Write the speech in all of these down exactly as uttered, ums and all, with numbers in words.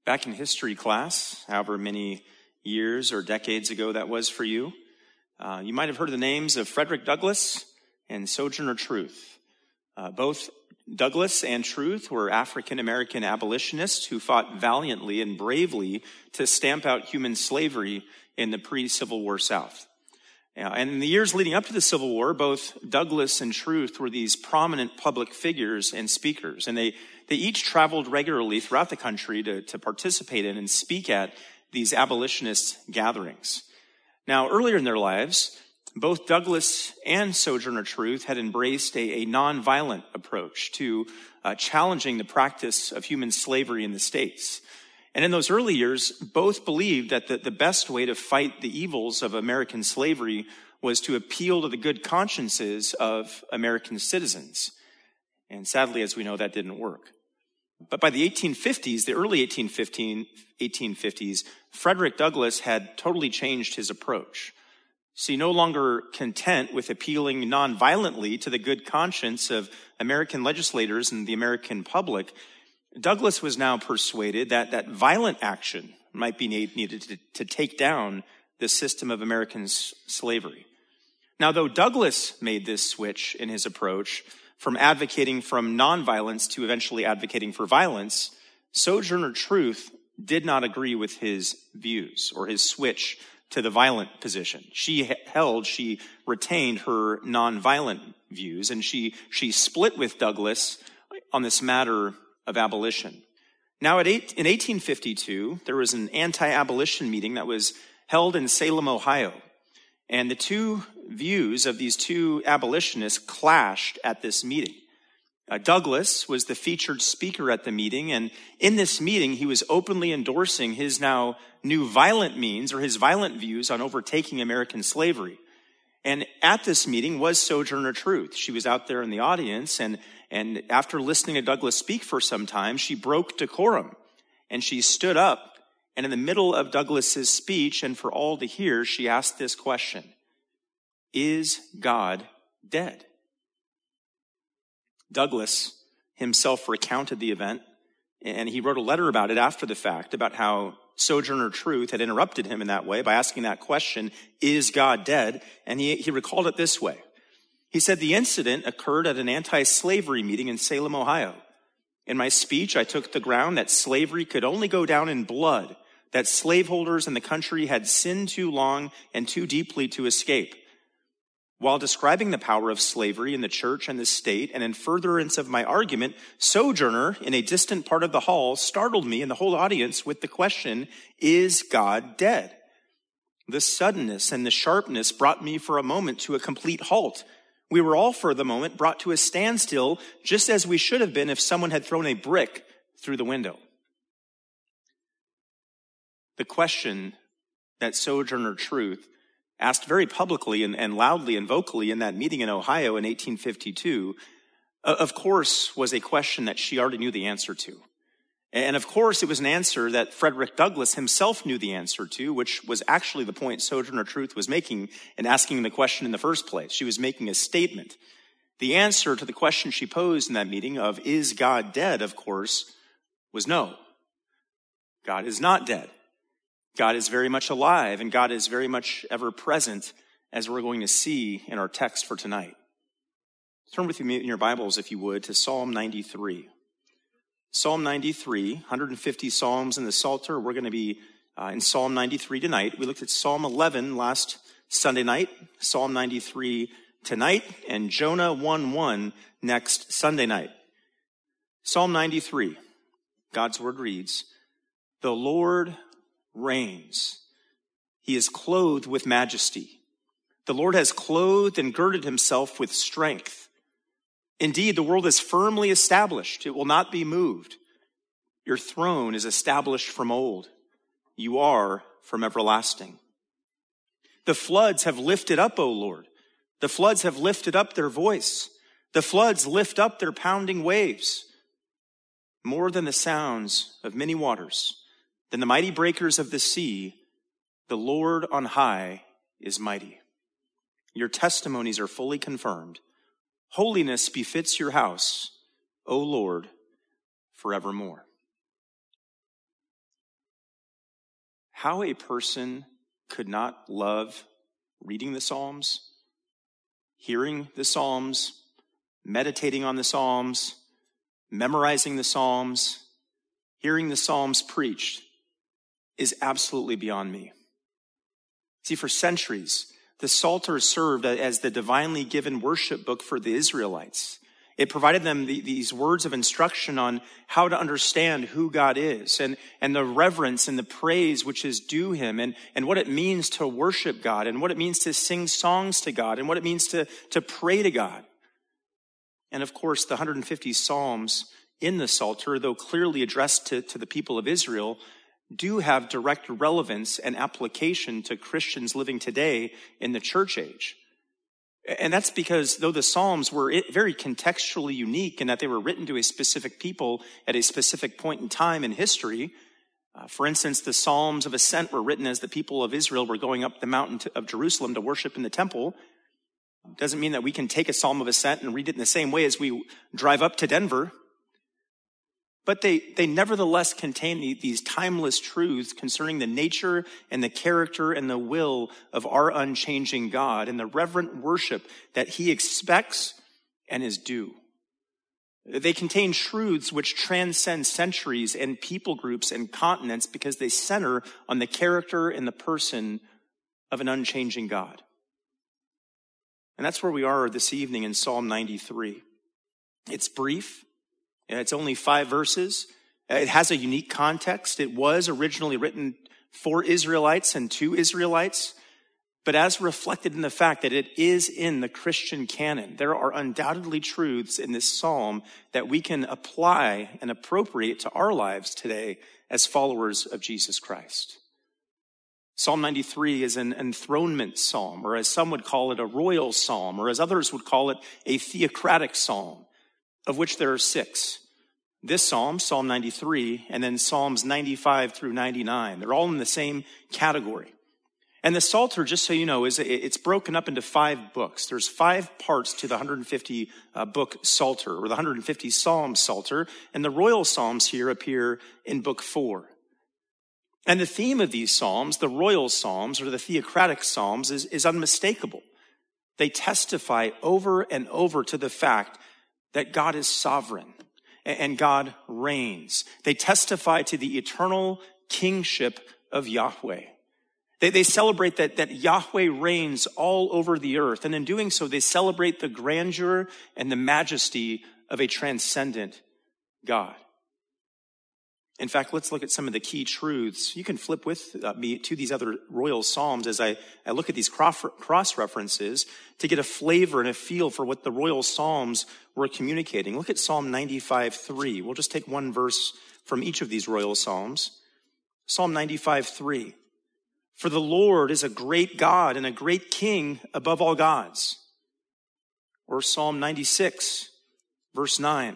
Back in history class, however many years or decades ago that was for you, uh, you might have heard the names of Frederick Douglass and Sojourner Truth. Uh, both Douglass and Truth were African-American abolitionists who fought valiantly and bravely to stamp out human slavery in the pre-Civil War South. Uh, and in the years leading up to the Civil War, both Douglass and Truth were these prominent public figures and speakers, and they, they each traveled regularly throughout the country to, to participate in and speak at these abolitionist gatherings. Now, earlier in their lives, both Douglass and Sojourner Truth had embraced a, a nonviolent approach to uh, challenging the practice of human slavery in the States. And in those early years, both believed that the, the best way to fight the evils of American slavery was to appeal to the good consciences of American citizens. And sadly, as we know, that didn't work. But by the eighteen fifties, the early eighteen fifties, Frederick Douglass had totally changed his approach. See, no longer content with appealing nonviolently to the good conscience of American legislators and the American public, Douglass was now persuaded that, that violent action might be need, needed to, to take down the system of American s- slavery. Now, though Douglass made this switch in his approach from advocating from nonviolence to eventually advocating for violence, Sojourner Truth did not agree with his views or his switch to the violent position. She held, she retained her nonviolent views, and she, she split with Douglass on this matter of abolition. Now, at eight, in eighteen fifty-two, there was an anti-abolition meeting that was held in Salem, Ohio. And the two views of these two abolitionists clashed at this meeting. Uh, Douglass was the featured speaker at the meeting, and in this meeting, he was openly endorsing his now new violent means or his violent views on overtaking American slavery. And at this meeting was Sojourner Truth. She was out there in the audience, and, and after listening to Douglass speak for some time, she broke decorum, and she stood up, and in the middle of Douglass's speech, and for all to hear, she asked this question: "Is God dead?" Douglass himself recounted the event, and he wrote a letter about it after the fact, about how Sojourner Truth had interrupted him in that way by asking that question, "Is God dead?" And he, he recalled it this way. He said, "The incident occurred at an anti-slavery meeting in Salem, Ohio. In my speech, I took the ground that slavery could only go down in blood, that slaveholders in the country had sinned too long and too deeply to escape. While describing the power of slavery in the church and the state, and in furtherance of my argument, Sojourner, in a distant part of the hall, startled me and the whole audience with the question, 'Is God dead?' The suddenness and the sharpness brought me for a moment to a complete halt. We were all for the moment brought to a standstill, just as we should have been if someone had thrown a brick through the window." The question that Sojourner Truth asked very publicly and, and loudly and vocally in that meeting in Ohio in eighteen fifty-two, uh, of course, was a question that she already knew the answer to. And of course, it was an answer that Frederick Douglass himself knew the answer to, which was actually the point Sojourner Truth was making in asking the question in the first place. She was making a statement. The answer to the question she posed in that meeting of, "Is God dead?" of course, was no. God is not dead. God is very much alive, and God is very much ever present, as we're going to see in our text for tonight. Turn with me in your Bibles, if you would, to Psalm ninety-three. Psalm ninety-three, one hundred fifty Psalms in the Psalter. We're going to be uh, in Psalm ninety-three tonight. We looked at Psalm eleven last Sunday night, Psalm ninety-three tonight, and Jonah one one next Sunday night. Psalm ninety-three, God's word reads, "The Lord reigns. He is clothed with majesty. The Lord has clothed and girded himself with strength. Indeed, the world is firmly established. It will not be moved. Your throne is established from old. You are from everlasting. The floods have lifted up, O Lord. The floods have lifted up their voice. The floods lift up their pounding waves. More than the sounds of many waters, than the mighty breakers of the sea, the Lord on high is mighty. Your testimonies are fully confirmed. Holiness befits your house, O Lord, forevermore." how a person could not love reading the Psalms, hearing the Psalms, meditating on the Psalms, memorizing the Psalms, hearing the Psalms preached is absolutely beyond me. See, for centuries, the Psalter served as the divinely given worship book for the Israelites. It provided them the, these words of instruction on how to understand who God is and, and the reverence and the praise which is due him and, and what it means to worship God and what it means to sing songs to God and what it means to, to pray to God. And of course, the one hundred fifty Psalms in the Psalter, though clearly addressed to, to the people of Israel, do have direct relevance and application to Christians living today in the church age. And that's because though the Psalms were very contextually unique in that they were written to a specific people at a specific point in time in history, uh, for instance, the Psalms of Ascent were written as the people of Israel were going up the mountain to, of Jerusalem to worship in the temple. It doesn't mean that we can take a Psalm of Ascent and read it in the same way as we drive up to Denver. But they, they nevertheless contain these timeless truths concerning the nature and the character and the will of our unchanging God and the reverent worship that he expects and is due. They contain truths which transcend centuries and people groups and continents because they center on the character and the person of an unchanging God. And that's where we are this evening in Psalm ninety-three. It's brief. It's only five verses. It has a unique context. It was originally written for Israelites and to Israelites, but as reflected in the fact that it is in the Christian canon, there are undoubtedly truths in this psalm that we can apply and appropriate to our lives today as followers of Jesus Christ. Psalm ninety-three is an enthronement psalm, or as some would call it, a royal psalm, or as others would call it, a theocratic psalm, of which there are six. This psalm, Psalm ninety-three, and then Psalms ninety-five through ninety-nine. They're all in the same category. And the Psalter, just so you know, is it's broken up into five books. There's five parts to the one hundred fifty uh, book Psalter, or the one hundred fifty Psalm Psalter, and the royal psalms here appear in book four. And the theme of these psalms, the royal psalms, or the theocratic psalms, is, is unmistakable. They testify over and over to the fact that God is sovereign and God reigns. They testify to the eternal kingship of Yahweh. They, they celebrate that, that Yahweh reigns all over the earth. And in doing so, they celebrate the grandeur and the majesty of a transcendent God. In fact, let's look at some of the key truths. You can flip with me to these other royal psalms as I, I look at these cross references to get a flavor and a feel for what the royal psalms were communicating. Look at Psalm ninety-five three. We'll just take one verse from each of these royal psalms. Psalm ninety-five three. For the Lord is a great God and a great king above all gods. Or Psalm ninety-six, verse nine.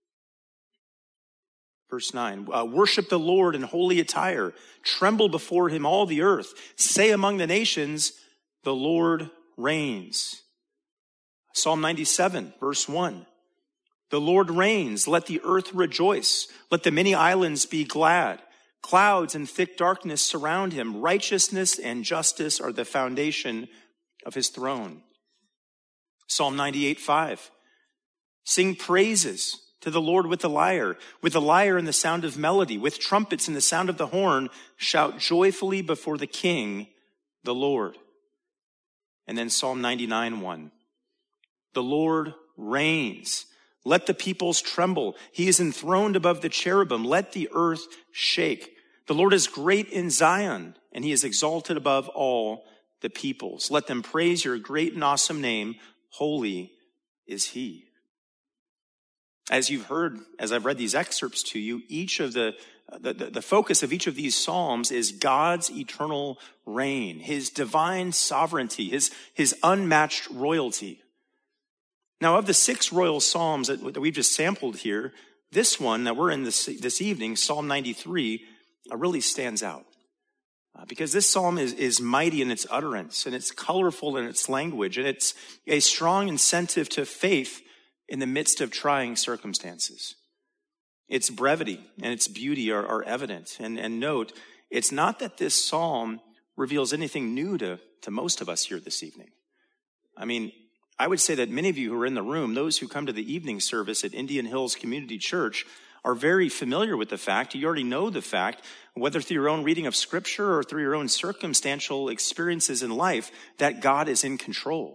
Verse nine, uh, worship the Lord in holy attire. Tremble before him, all the earth. Say among the nations, the Lord reigns. Psalm ninety-seven, verse one. The Lord reigns. Let the earth rejoice. Let the many islands be glad. Clouds and thick darkness surround him. Righteousness and justice are the foundation of his throne. Psalm ninety-eight, five. Sing praises to the Lord with the lyre, with the lyre and the sound of melody, with trumpets and the sound of the horn, shout joyfully before the King, the Lord. And then Psalm ninety-nine, one. The Lord reigns. Let the peoples tremble. He is enthroned above the cherubim. Let the earth shake. The Lord is great in Zion, and he is exalted above all the peoples. Let them praise your great and awesome name. Holy is he. As you've heard, as I've read these excerpts to you, each of the, the, the focus of each of these Psalms is God's eternal reign, his divine sovereignty, his, his unmatched royalty. Now, of the six royal Psalms that, that we've just sampled here, this one that we're in this, this evening, Psalm ninety-three, uh, really stands out. Uh, because this psalm is, is mighty in its utterance, and it's colorful in its language, and it's a strong incentive to faith in the midst of trying circumstances. Its brevity and its beauty are, are evident. And, and note, it's not that this psalm reveals anything new to, to most of us here this evening. I mean, I would say that many of you who are in the room, those who come to the evening service at Indian Hills Community Church, are very familiar with the fact, you already know the fact, whether through your own reading of Scripture or through your own circumstantial experiences in life, that God is in control.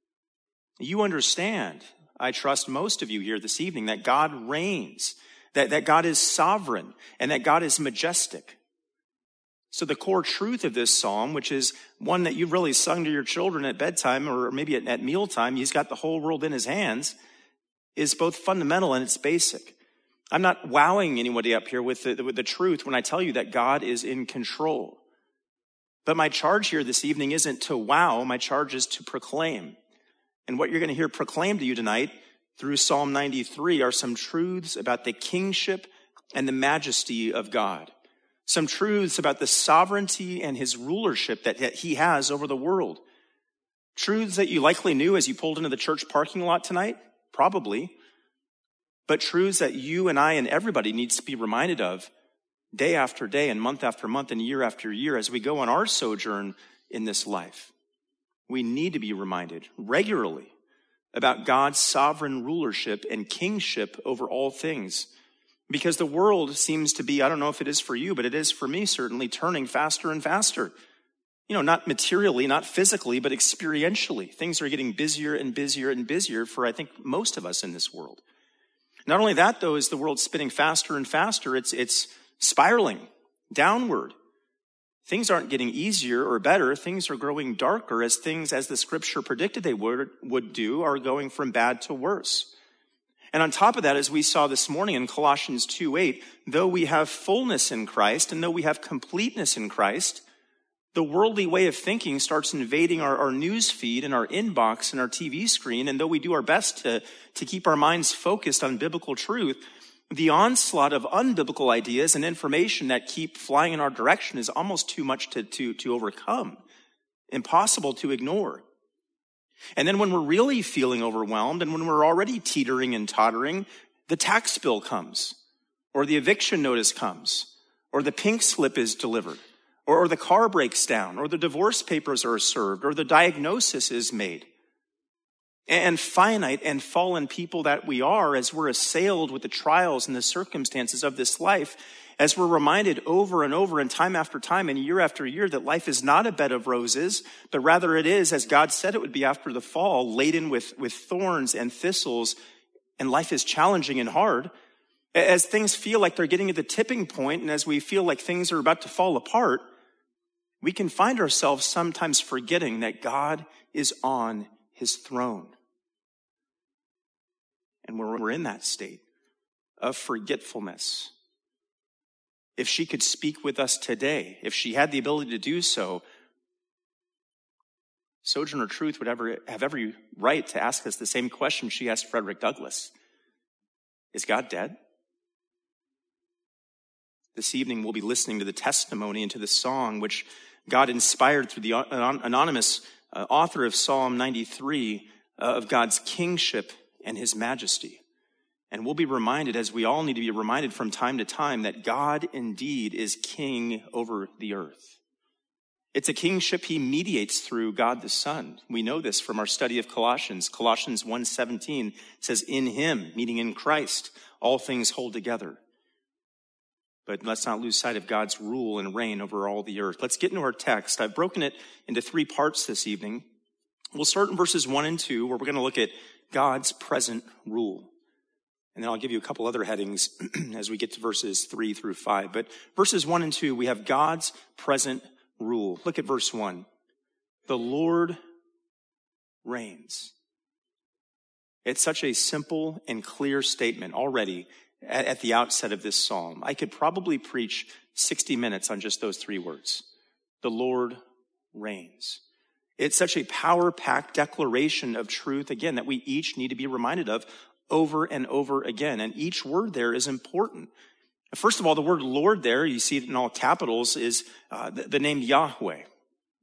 You understand, I trust most of you here this evening, that God reigns, that, that God is sovereign, and that God is majestic. So the core truth of this psalm, which is one that you've really sung to your children at bedtime or maybe at, at mealtime, he's got the whole world in his hands, is both fundamental and it's basic. I'm not wowing anybody up here with the, with the truth when I tell you that God is in control. But my charge here this evening isn't to wow, my charge is to proclaim. And what you're going to hear proclaimed to you tonight through Psalm ninety-three are some truths about the kingship and the majesty of God. Some truths about the sovereignty and his rulership that he has over the world. Truths that you likely knew as you pulled into the church parking lot tonight, probably. But truths that you and I and everybody needs to be reminded of day after day and month after month and year after year as we go on our sojourn in this life. We need to be reminded regularly about God's sovereign rulership and kingship over all things. Because the world seems to be, I don't know if it is for you, but it is for me certainly, turning faster and faster. You know, not materially, not physically, but experientially. Things are getting busier and busier and busier for, I think, most of us in this world. Not only that, though, is the world spinning faster and faster, it's, it's spiraling downward. Things aren't getting easier or better. Things are growing darker as things, as the scripture predicted they would, would do, are going from bad to worse. And on top of that, as we saw this morning in Colossians two eight, though we have fullness in Christ and though we have completeness in Christ, the worldly way of thinking starts invading our, our news feed and our inbox and our T V screen. And though we do our best to, to keep our minds focused on biblical truth, the onslaught of unbiblical ideas and information that keep flying in our direction is almost too much to, to, to overcome, impossible to ignore. And then when we're really feeling overwhelmed and when we're already teetering and tottering, the tax bill comes, or the eviction notice comes, or the pink slip is delivered, or, or the car breaks down, or the divorce papers are served, or the diagnosis is made. And finite and fallen people that we are, as we're assailed with the trials and the circumstances of this life, as we're reminded over and over and time after time and year after year that life is not a bed of roses, but rather it is, as God said it would be after the fall, laden with, with thorns and thistles, and life is challenging and hard. As things feel like they're getting at the tipping point, and as we feel like things are about to fall apart, we can find ourselves sometimes forgetting that God is on his throne. And when we're in that state of forgetfulness, if she could speak with us today, if she had the ability to do so, Sojourner Truth would ever have every right to ask us the same question she asked Frederick Douglass. Is God dead? This evening we'll be listening to the testimony and to the song which God inspired through the anonymous uh, author of Psalm ninety-three uh, of God's kingship and his majesty. And we'll be reminded, as we all need to be reminded from time to time, that God indeed is king over the earth. It's a kingship he mediates through God the Son. We know this from our study of Colossians. Colossians one seventeen says, in him, meaning in Christ, all things hold together. But let's not lose sight of God's rule and reign over all the earth. Let's get into our text. I've broken it into three parts this evening. We'll start in verses one and two, where we're going to look at God's present rule. And then I'll give you a couple other headings as we get to verses three through five. But verses one and two, we have God's present rule. Look at verse one. The Lord reigns. It's such a simple and clear statement already at, at the outset of this psalm. I could probably preach sixty minutes on just those three words. The Lord reigns. It's such a power-packed declaration of truth, again, that we each need to be reminded of over and over again. And each word there is important. First of all, the word Lord there, you see it in all capitals, is uh, the, the name Yahweh.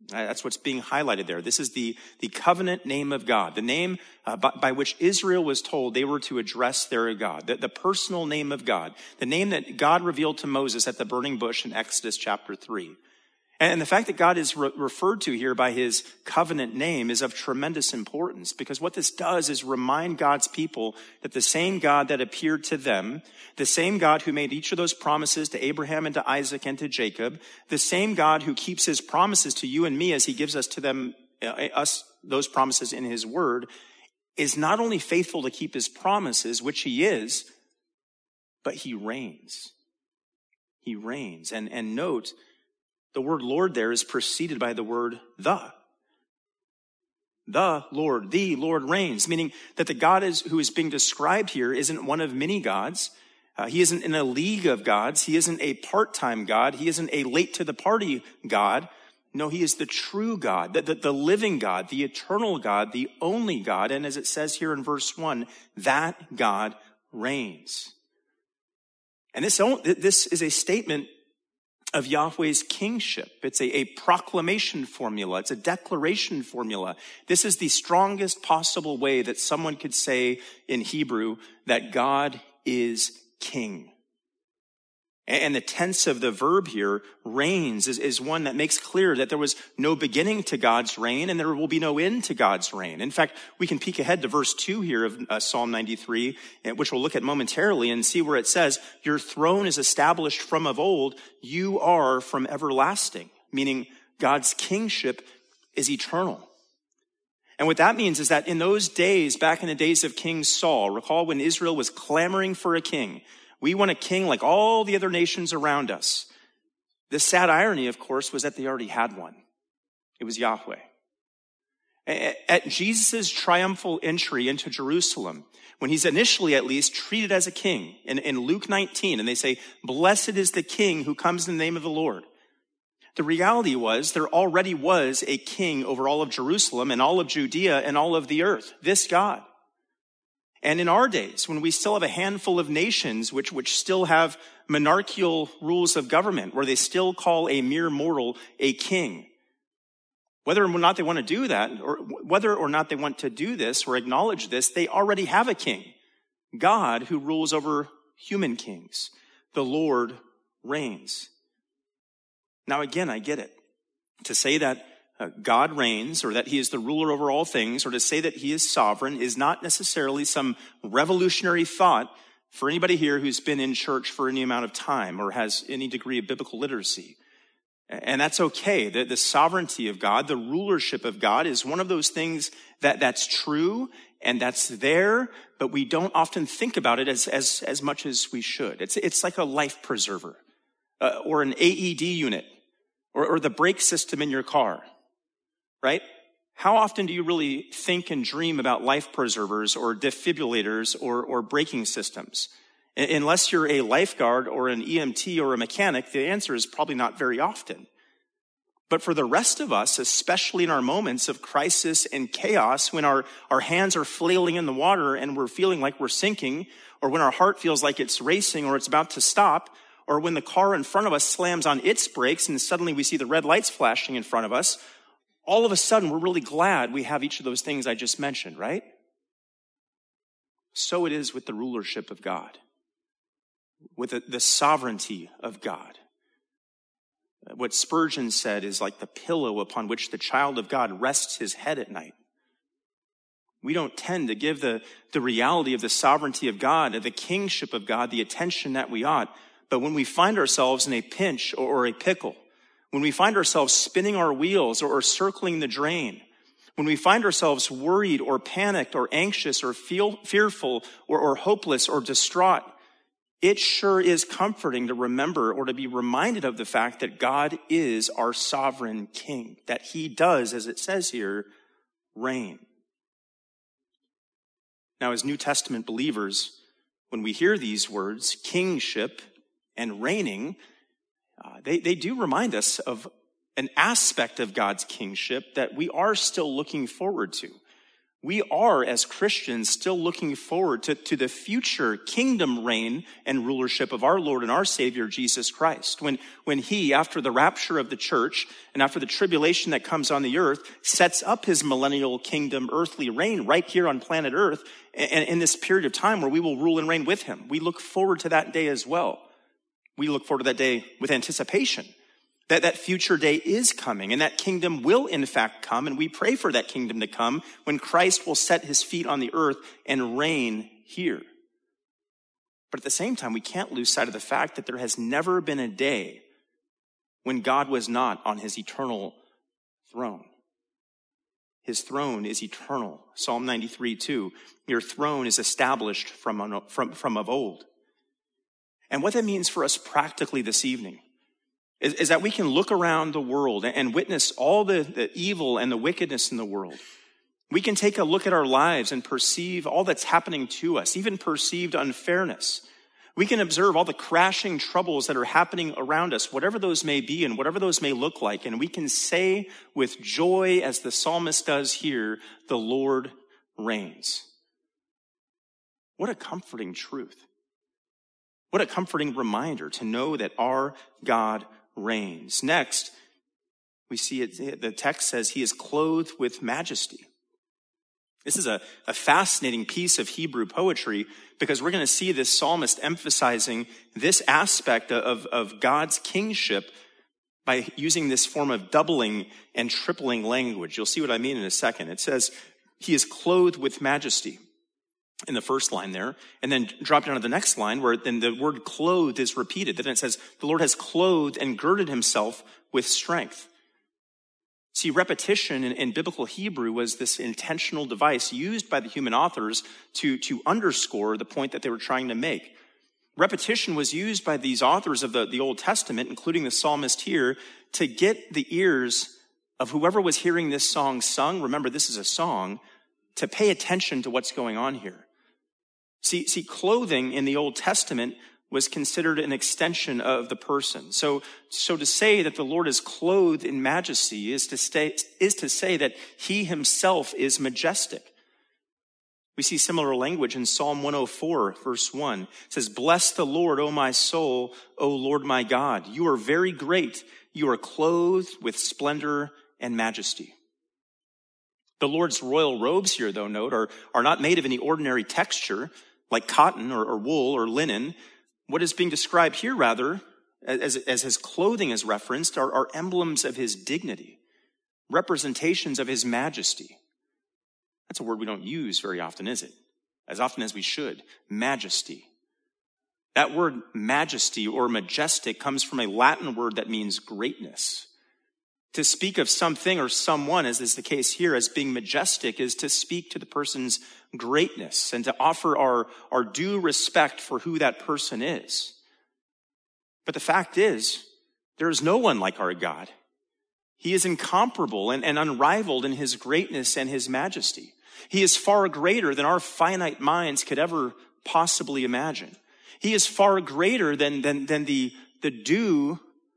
That's what's being highlighted there. This is the, the covenant name of God, the name uh, by, by which Israel was told they were to address their God, the, the personal name of God, the name that God revealed to Moses at the burning bush in Exodus chapter three. And the fact that God is re- referred to here by his covenant name is of tremendous importance, because what this does is remind God's people that the same God that appeared to them, the same God who made each of those promises to Abraham and to Isaac and to Jacob, the same God who keeps his promises to you and me as he gives us to them, uh, us those promises in his word, is not only faithful to keep his promises, which he is, but he reigns. He reigns. And, and note, the word Lord there is preceded by the word the. The Lord, the Lord reigns, meaning that the God is, who is being described here isn't one of many gods. Uh, he isn't in a league of gods. He isn't a part-time God. He isn't a late-to-the-party God. No, he is the true God, the, the, the living God, the eternal God, the only God. And as it says here in verse one, that God reigns. And this, this is a statement of Yahweh's kingship. It's a, a proclamation formula. It's a declaration formula. This is the strongest possible way that someone could say in Hebrew that God is king. And the tense of the verb here, reigns, is, is one that makes clear that there was no beginning to God's reign and there will be no end to God's reign. In fact, we can peek ahead to verse two here of uh, Psalm ninety-three, which we'll look at momentarily, and see where it says, your throne is established from of old, you are from everlasting, meaning God's kingship is eternal. And what that means is that in those days, back in the days of King Saul, recall when Israel was clamoring for a king, we want a king like all the other nations around us. The sad irony, of course, was that they already had one. It was Yahweh. At Jesus' triumphal entry into Jerusalem, when he's initially at least treated as a king, in, in Luke nineteen, and they say, blessed is the king who comes in the name of the Lord. The reality was there already was a king over all of Jerusalem and all of Judea and all of the earth, this God. And in our days, when we still have a handful of nations which, which still have monarchical rules of government, where they still call a mere mortal a king, whether or not they want to do that, or whether or not they want to do this or acknowledge this, they already have a king, God, who rules over human kings. The Lord reigns. Now again, I get it. To say that Uh, God reigns, or that he is the ruler over all things, or to say that he is sovereign is not necessarily some revolutionary thought for anybody here who's been in church for any amount of time or has any degree of biblical literacy. And that's okay. The, the sovereignty of God, the rulership of God is one of those things that that's true and that's there, but we don't often think about it as, as, as much as we should. It's, it's like a life preserver uh, or an A E D unit or, or the brake system in your car. Right? How often do you really think and dream about life preservers or defibrillators or, or braking systems? Unless you're a lifeguard or an E M T or a mechanic, the answer is probably not very often. But for the rest of us, especially in our moments of crisis and chaos, when our, our hands are flailing in the water and we're feeling like we're sinking, or when our heart feels like it's racing or it's about to stop, or when the car in front of us slams on its brakes and suddenly we see the red lights flashing in front of us, all of a sudden, we're really glad we have each of those things I just mentioned, right? So it is with the rulership of God, with the, the sovereignty of God. What Spurgeon said is like the pillow upon which the child of God rests his head at night. We don't tend to give the, the reality of the sovereignty of God, of the kingship of God, the attention that we ought. But when we find ourselves in a pinch or, or a pickle, when we find ourselves spinning our wheels or, or circling the drain, when we find ourselves worried or panicked or anxious or feel fearful or, or hopeless or distraught, it sure is comforting to remember or to be reminded of the fact that God is our sovereign king, that he does, as it says here, reign. Now, as New Testament believers, when we hear these words, kingship and reigning, Uh, they, they do remind us of an aspect of God's kingship that we are still looking forward to. We are, as Christians, still looking forward to, to the future kingdom reign and rulership of our Lord and our Savior, Jesus Christ. When, when he, after the rapture of the church and after the tribulation that comes on the earth, sets up his millennial kingdom earthly reign right here on planet earth, and in this period of time where we will rule and reign with him. We look forward to that day as well. We look forward to that day with anticipation. That that future day is coming, and that kingdom will in fact come, and we pray for that kingdom to come when Christ will set his feet on the earth and reign here. But at the same time, we can't lose sight of the fact that there has never been a day when God was not on his eternal throne. His throne is eternal. Psalm ninety-three, two. Your throne is established from, from, from of old. And what that means for us practically this evening is, is that we can look around the world and witness all the, the evil and the wickedness in the world. We can take a look at our lives and perceive all that's happening to us, even perceived unfairness. We can observe all the crashing troubles that are happening around us, whatever those may be and whatever those may look like. And we can say with joy, as the psalmist does here, the Lord reigns. What a comforting truth. What a comforting reminder to know that our God reigns. Next, we see it, the text says he is clothed with majesty. This is a, a fascinating piece of Hebrew poetry because we're going to see this psalmist emphasizing this aspect of, of God's kingship by using this form of doubling and tripling language. You'll see what I mean in a second. It says he is clothed with majesty in the first line there, and then drop down to the next line where then the word clothed is repeated. Then it says the Lord has clothed and girded himself with strength. See, repetition in, in biblical Hebrew was this intentional device used by the human authors to, to underscore the point that they were trying to make. Repetition was used by these authors of the, the Old Testament, including the psalmist here, to get the ears of whoever was hearing this song sung, remember this is a song, to pay attention to what's going on here. See, see, clothing in the Old Testament was considered an extension of the person. So, so to say that the Lord is clothed in majesty is to stay, is to say that he himself is majestic. We see similar language in Psalm one oh four, verse one. It says, "Bless the Lord, O my soul, O Lord my God. You are very great. You are clothed with splendor and majesty." The Lord's royal robes here, though, note, are, are not made of any ordinary texture, like cotton or, or wool or linen. What is being described here, rather, as, as his clothing is referenced, are, are emblems of his dignity, representations of his majesty. That's a word we don't use very often, is it? As often as we should. Majesty. That word majesty or majestic comes from a Latin word that means greatness. To speak of something or someone, as is the case here, as being majestic is to speak to the person's greatness and to offer our, our due respect for who that person is. But the fact is, there is no one like our God. He is incomparable and, and unrivaled in his greatness and his majesty. He is far greater than our finite minds could ever possibly imagine. He is far greater than, than, than the, the due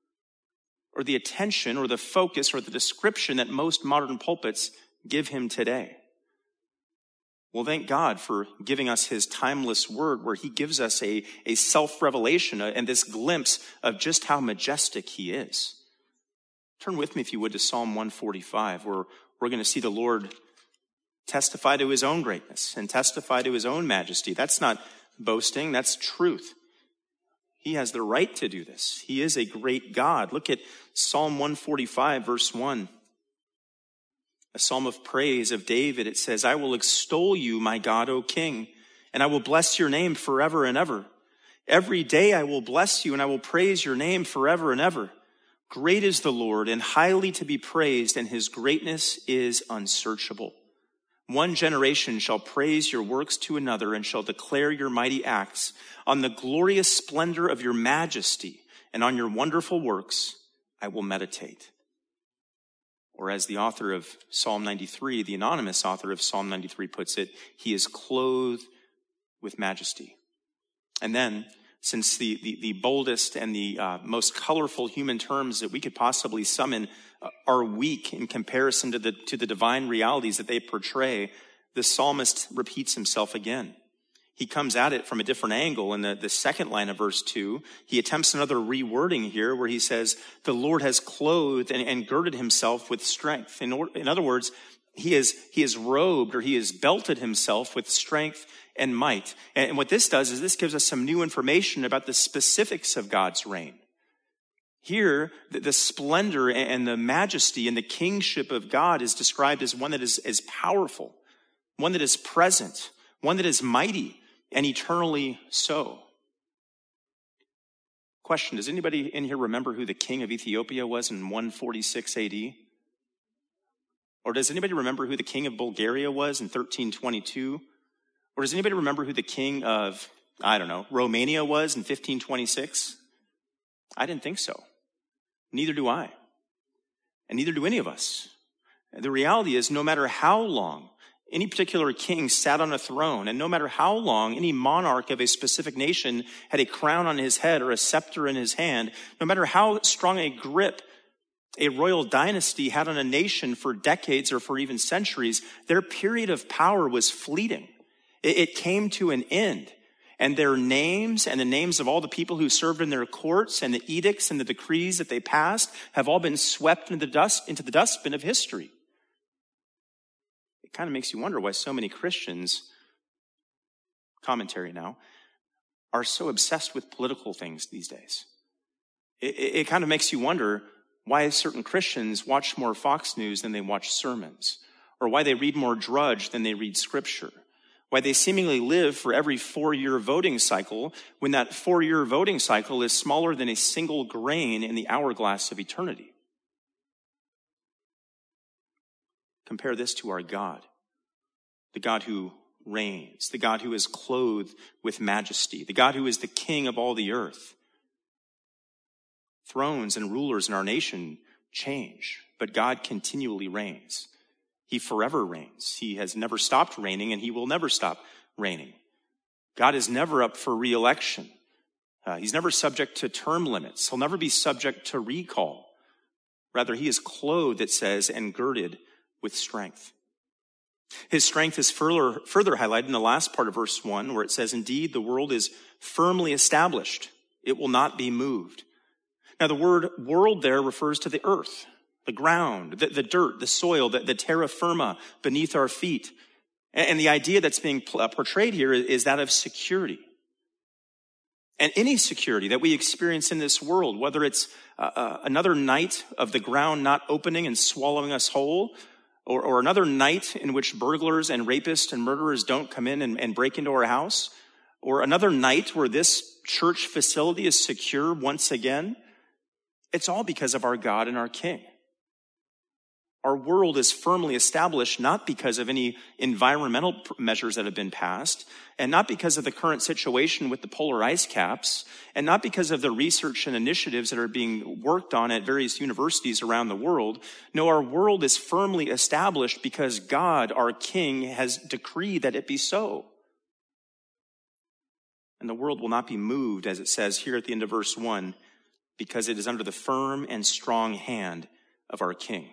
or the attention or the focus or the description that most modern pulpits give him today. Well, thank God for giving us his timeless word where he gives us a, a self-revelation and this glimpse of just how majestic he is. Turn with me, if you would, to Psalm one forty-five, where we're going to see the Lord testify to his own greatness and testify to his own majesty. That's not boasting, that's truth. He has the right to do this. He is a great God. Look at Psalm one forty-five, verse one. A psalm of praise of David. It says, "I will extol you, my God, O King, and I will bless your name forever and ever. Every day I will bless you, and I will praise your name forever and ever. Great is the Lord, and highly to be praised, and his greatness is unsearchable. One generation shall praise your works to another and shall declare your mighty acts. On the glorious splendor of your majesty and on your wonderful works, I will meditate." Or as the author of Psalm ninety-three, the anonymous author of Psalm ninety-three puts it, he is clothed with majesty. And then, since the, the, the boldest and the uh, most colorful human terms that we could possibly summon uh, are weak in comparison to the, to the divine realities that they portray, the psalmist repeats himself again. He comes at it from a different angle. In the, the second line of verse two, he attempts another rewording here where he says, the Lord has clothed and, and girded himself with strength. In, or, in other words, he is, he is robed or he has belted himself with strength and might. And, and what this does is this gives us some new information about the specifics of God's reign. Here, the, the splendor and the majesty and the kingship of God is described as one that is, is powerful, one that is present, one that is mighty, and eternally so. Question, does anybody in here remember who the king of Ethiopia was in one forty-six A D? Or does anybody remember who the king of Bulgaria was in thirteen twenty-two? Or does anybody remember who the king of, I don't know, Romania was in fifteen twenty-six? I didn't think so. Neither do I. And neither do any of us. The reality is, no matter how long any particular king sat on a throne, and no matter how long any monarch of a specific nation had a crown on his head or a scepter in his hand, no matter how strong a grip a royal dynasty had on a nation for decades or for even centuries, their period of power was fleeting. It, it came to an end. And their names and the names of all the people who served in their courts and the edicts and the decrees that they passed have all been swept into the dust, into the dustbin of history. It kind of makes you wonder why so many Christians, commentary now, are so obsessed with political things these days. It, it, it kind of makes you wonder why certain Christians watch more Fox News than they watch sermons, or why they read more Drudge than they read Scripture, why they seemingly live for every four-year voting cycle when that four-year voting cycle is smaller than a single grain in the hourglass of eternity. Compare this to our God, the God who reigns, the God who is clothed with majesty, the God who is the king of all the earth. Thrones and rulers in our nation change, but God continually reigns. He forever reigns. He has never stopped reigning, and he will never stop reigning. God is never up for re-election. Uh, he's never subject to term limits. He'll never be subject to recall. Rather, he is clothed, it says, and girded with strength. His strength is further, further highlighted in the last part of verse one, where it says, indeed, the world is firmly established. It will not be moved. Now, the word world there refers to the earth, the ground, the, the dirt, the soil, the, the terra firma beneath our feet. And, and the idea that's being portrayed here is that of security. And any security that we experience in this world, whether it's uh, uh, another night of the ground not opening and swallowing us whole, or, or another night in which burglars and rapists and murderers don't come in and, and break into our house, or another night where this church facility is secure once again, it's all because of our God and our King. Our world is firmly established not because of any environmental measures that have been passed, and not because of the current situation with the polar ice caps, and not because of the research and initiatives that are being worked on at various universities around the world. No, our world is firmly established because God, our King, has decreed that it be so. And the world will not be moved, as it says here at the end of verse one, because it is under the firm and strong hand of our King.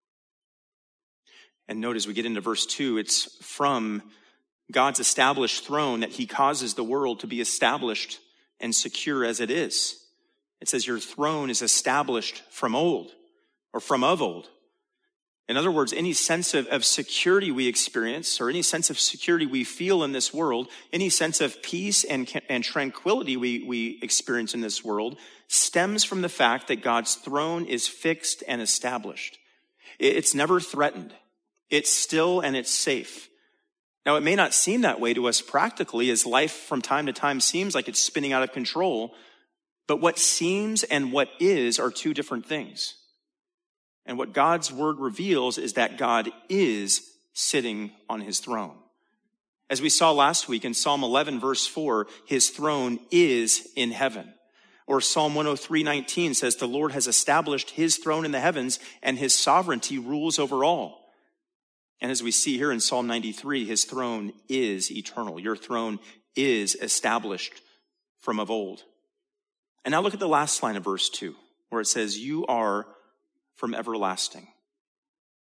And note as we get into verse two, it's from God's established throne that he causes the world to be established and secure as it is. It says your throne is established from old, or from of old. In other words, any sense of, of security we experience, or any sense of security we feel in this world, any sense of peace and, and tranquility we, we experience in this world, stems from the fact that God's throne is fixed and established. It's never threatened. It's still and it's safe. Now, it may not seem that way to us practically, as life from time to time seems like it's spinning out of control, but what seems and what is are two different things. And what God's word reveals is that God is sitting on his throne. As we saw last week in Psalm eleven, verse four, his throne is in heaven. Or Psalm one oh three, nineteen says, the Lord has established his throne in the heavens, and his sovereignty rules over all. And as we see here in Psalm ninety-three, his throne is eternal. Your throne is established from of old. And now look at the last line of verse two, where it says, you are from everlasting.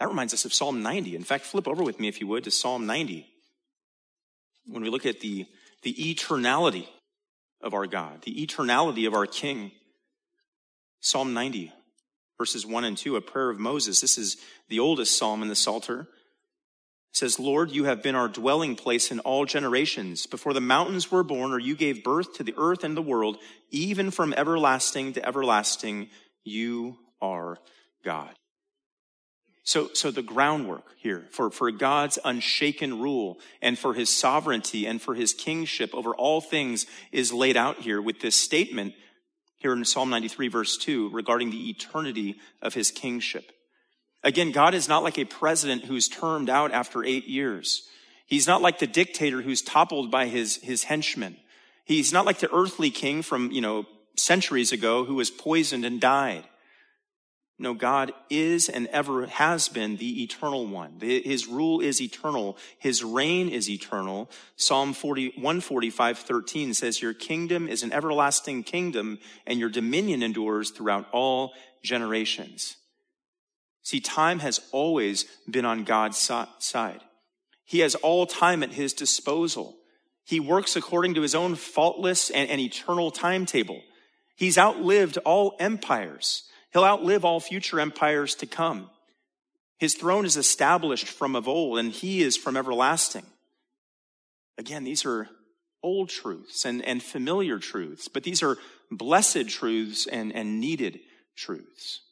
That reminds us of Psalm ninety. In fact, flip over with me, if you would, to Psalm ninety. When we look at the, the eternality of our God, the eternality of our King. Psalm ninety, verses one and two, a prayer of Moses. This is the oldest psalm in the Psalter. It says, Lord, you have been our dwelling place in all generations. Before the mountains were born, or you gave birth to the earth and the world, even from everlasting to everlasting, you are God. So, so the groundwork here for, for God's unshaken rule and for his sovereignty and for his kingship over all things is laid out here with this statement here in Psalm ninety-three, verse two, regarding the eternity of his kingship. Again, God is not like a president who's termed out after eight years. He's not like the dictator who's toppled by his, his henchmen. He's not like the earthly king from, you know, centuries ago who was poisoned and died. No, God is and ever has been the eternal one. His rule is eternal. His reign is eternal. Psalm one forty-five, thirteen says, your kingdom is an everlasting kingdom and your dominion endures throughout all generations. See, time has always been on God's side. He has all time at his disposal. He works according to his own faultless and, and eternal timetable. He's outlived all empires. He'll outlive all future empires to come. His throne is established from of old, and he is from everlasting. Again, these are old truths and, and familiar truths, but these are blessed truths and, and needed truths.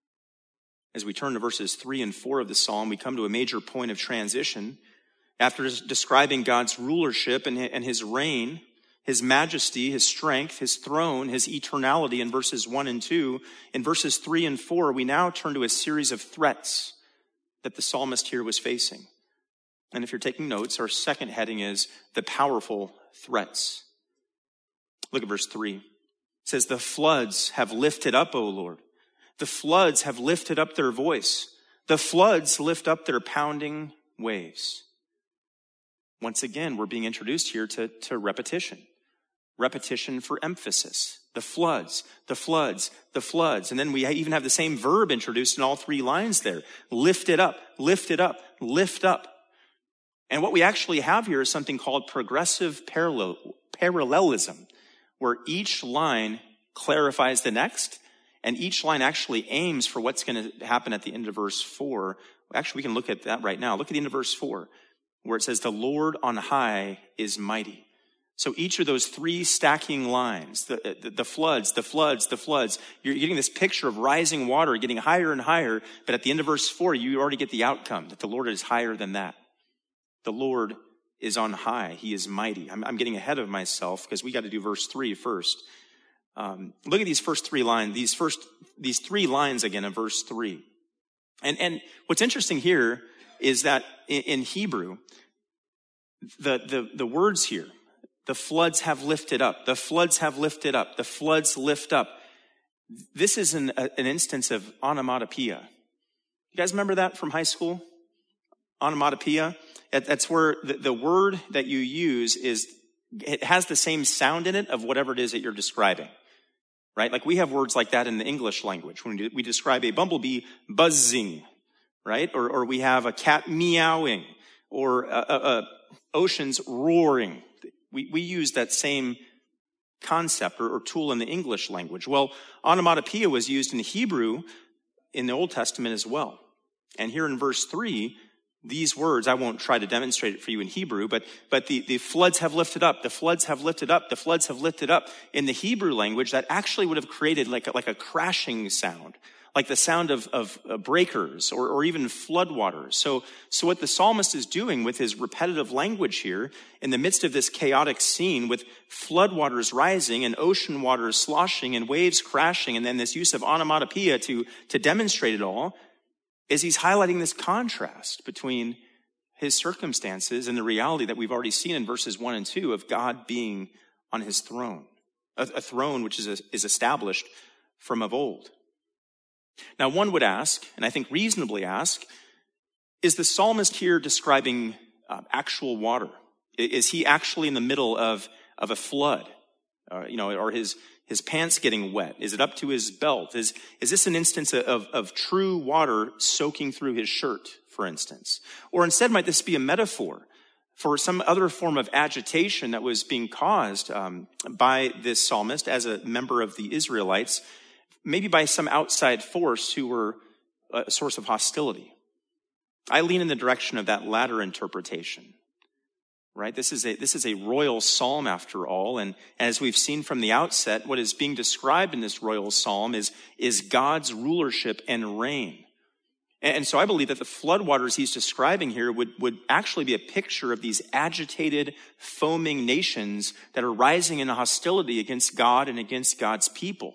As we turn to verses three and four of the psalm, we come to a major point of transition. After describing God's rulership and his reign, his majesty, his strength, his throne, his eternality in verses one and two, in verses three and four, we now turn to a series of threats that the psalmist here was facing. And if you're taking notes, our second heading is the powerful threats. Look at verse three. It says, the floods have lifted up, O Lord. The floods have lifted up their voice. The floods lift up their pounding waves. Once again, we're being introduced here to, to repetition. Repetition for emphasis. The floods, the floods, the floods. And then we even have the same verb introduced in all three lines there. Lift it up, lift it up, lift up. And what we actually have here is something called progressive parallel, parallelism, where each line clarifies the next. And each line actually aims for what's going to happen at the end of verse four. Actually, we can look at that right now. Look at the end of verse four, where it says, the Lord on high is mighty. So each of those three stacking lines, the, the, the floods, the floods, the floods, you're getting this picture of rising water getting higher and higher. But at the end of verse four, you already get the outcome, that the Lord is higher than that. The Lord is on high. He is mighty. I'm, I'm getting ahead of myself because we got to do verse three first. Um, look at these first three lines, these first, these three lines again of verse three. And, and what's interesting here is that in, in Hebrew, the, the, the words here, the floods have lifted up, the floods have lifted up, the floods lift up. This is an, an instance of onomatopoeia. You guys remember that from high school? Onomatopoeia? That's where the, the word that you use is, it has the same sound in it of whatever it is that you're describing. Right? Like we have words like that in the English language. When we describe a bumblebee buzzing, right? Or, or we have a cat meowing, or a, a, a oceans roaring. We, we use that same concept or, or tool in the English language. Well, onomatopoeia was used in Hebrew in the Old Testament as well. And here in verse three, these words, I won't try to demonstrate it for you in Hebrew, but, but the, the floods have lifted up, the floods have lifted up, the floods have lifted up. In the Hebrew language, that actually would have created like a, like a crashing sound, like the sound of, of breakers or, or even floodwaters. So, so what the psalmist is doing with his repetitive language here, in the midst of this chaotic scene with floodwaters rising and ocean waters sloshing and waves crashing, and then this use of onomatopoeia to, to demonstrate it all, is he's highlighting this contrast between his circumstances and the reality that we've already seen in verses one and two of God being on his throne, a, a throne which is, a, is established from of old. Now, one would ask, and I think reasonably ask, is the psalmist here describing uh, actual water? Is he actually in the middle of, of a flood? Uh, you know, or his, His pants getting wet? Is it up to his belt? Is, is this an instance of, of true water soaking through his shirt, for instance? Or instead, might this be a metaphor for some other form of agitation that was being caused um, by this psalmist as a member of the Israelites, maybe by some outside force who were a source of hostility? I lean in the direction of that latter interpretation. Right? This is a, this is a royal psalm after all. And as we've seen from the outset, what is being described in this royal psalm is, is God's rulership and reign. And, and so I believe that the floodwaters he's describing here would, would actually be a picture of these agitated, foaming nations that are rising in hostility against God and against God's people.